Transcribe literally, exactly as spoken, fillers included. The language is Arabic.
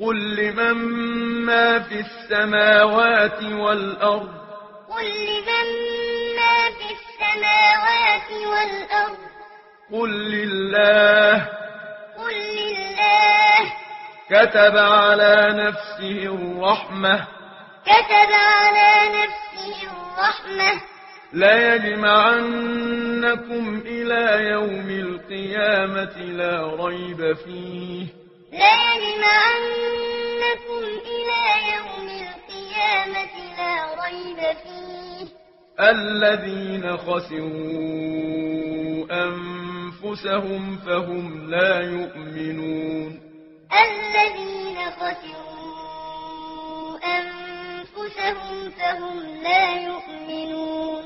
قل لمن ما في السماوات والأرض قل لمن ما في السماوات والأرض قل لله قل لله كتب على نفسه الرحمة كتب على نفسه الرحمة ليجمعنكم إلى يوم القيامة لا ريب فيه ليجمعنكم إلى يوم القيامة لا ريب فيه الذين خسروا أنفسهم فهم لا يؤمنون الذين خسروا أنفسهم فهم لا يؤمنون